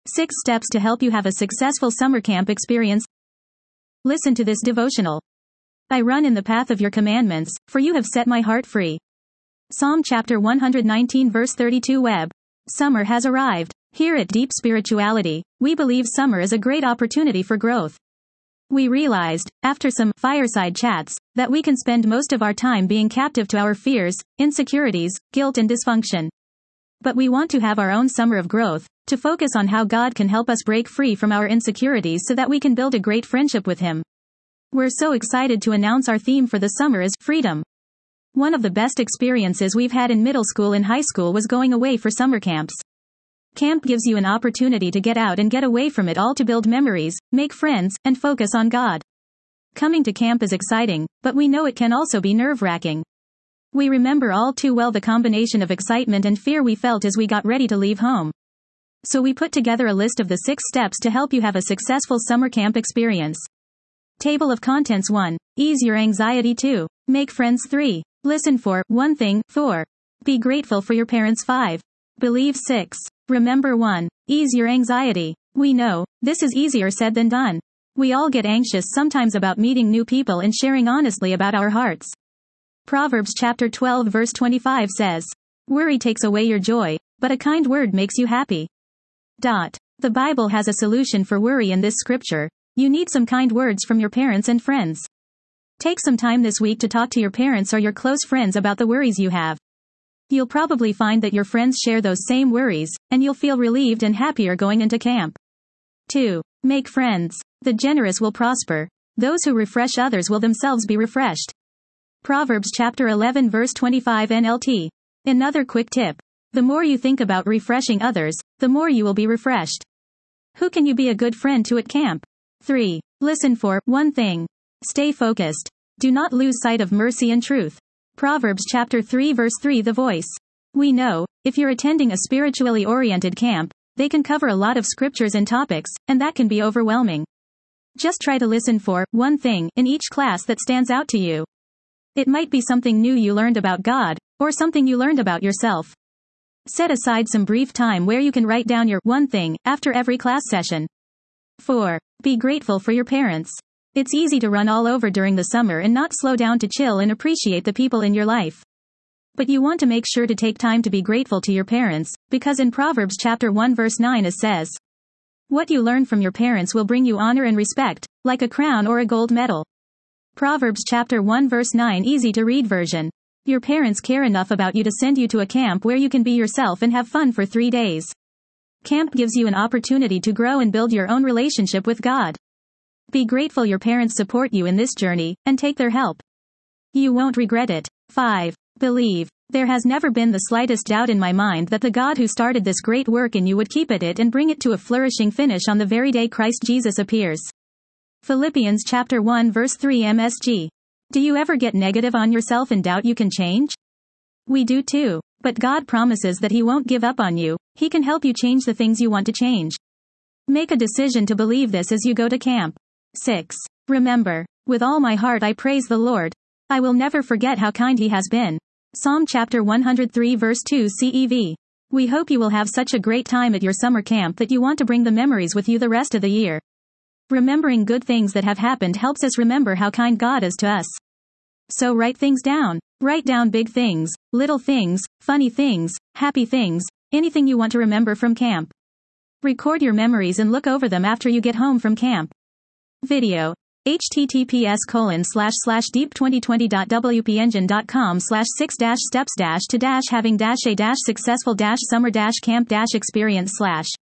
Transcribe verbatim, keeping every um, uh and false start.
Six steps to help you have a successful summer camp experience. Listen to this devotional. I run in the path of your commandments, for you have set my heart free. Psalm chapter one hundred nineteen verse thirty-two. Web. Summer has arrived. Here at Deep Spirituality, we believe summer is a great opportunity for growth. We realized, after some fireside chats, that we can spend most of our time being captive to our fears, insecurities, guilt and dysfunction. But we want to have our own summer of growth, to focus on how God can help us break free from our insecurities so that we can build a great friendship with Him. We're so excited to announce our theme for the summer is freedom. One of the best experiences we've had in middle school and high school was going away for summer camps. Camp gives you an opportunity to get out and get away from it all to build memories, make friends, and focus on God. Coming to camp is exciting, but we know it can also be nerve-wracking. We remember all too well the combination of excitement and fear we felt as we got ready to leave home. So we put together a list of the six steps to help you have a successful summer camp experience. Table of Contents one. Ease your anxiety two. Make friends three. Listen for one thing four. Be grateful for your parents five. Believe six. Remember one. Ease your anxiety. We know, this is easier said than done. We all get anxious sometimes about meeting new people and sharing honestly about our hearts. Proverbs chapter twelve verse twenty-five says, worry takes away your joy, but a kind word makes you happy. Dot. The Bible has a solution for worry in this scripture. You need some kind words from your parents and friends. Take some time this week to talk to your parents or your close friends about the worries you have. You'll probably find that your friends share those same worries, and you'll feel relieved and happier going into camp. two. Make friends. The generous will prosper. Those who refresh others will themselves be refreshed. Proverbs chapter eleven verse twenty-five N L T. Another quick tip. The more you think about refreshing others, the more you will be refreshed. Who can you be a good friend to at camp? three. Listen for one thing. Stay focused. Do not lose sight of mercy and truth. Proverbs chapter three verse three The Voice. We know, if you're attending a spiritually oriented camp, they can cover a lot of scriptures and topics, and that can be overwhelming. Just try to listen for one thing in each class that stands out to you. It might be something new you learned about God, or something you learned about yourself. Set aside some brief time where you can write down your one thing after every class session. four. Be grateful for your parents. It's easy to run all over during the summer and not slow down to chill and appreciate the people in your life. But you want to make sure to take time to be grateful to your parents, because in Proverbs chapter one verse nine it says, what you learn from your parents will bring you honor and respect, like a crown or a gold medal. Proverbs chapter one verse nine Easy to read version. Your parents care enough about you to send you to a camp where you can be yourself and have fun for three days. Camp gives you an opportunity to grow and build your own relationship with God. Be grateful your parents support you in this journey, and take their help. You won't regret it. five. Believe. There has never been the slightest doubt in my mind that the God who started this great work in you would keep at it and bring it to a flourishing finish on the very day Christ Jesus appears. Philippians chapter one verse three M S G. Do you ever get negative on yourself and doubt you can change? We do too. But God promises that He won't give up on you. He can help you change the things you want to change. Make a decision to believe this as you go to camp. six. Remember, with all my heart I praise the Lord. I will never forget how kind He has been. Psalm chapter one hundred three verse two C E V. We hope you will have such a great time at your summer camp that you want to bring the memories with you the rest of the year. Remembering good things that have happened helps us remember how kind God is to us. So write things down. Write down big things, little things, funny things, happy things, anything you want to remember from camp. Record your memories and look over them after you get home from camp. Video. https colon slash slash deep twenty twenty dot wpengine.com slash six dash steps dash to dash having dash a dash successful dash summer dash camp dash experience slash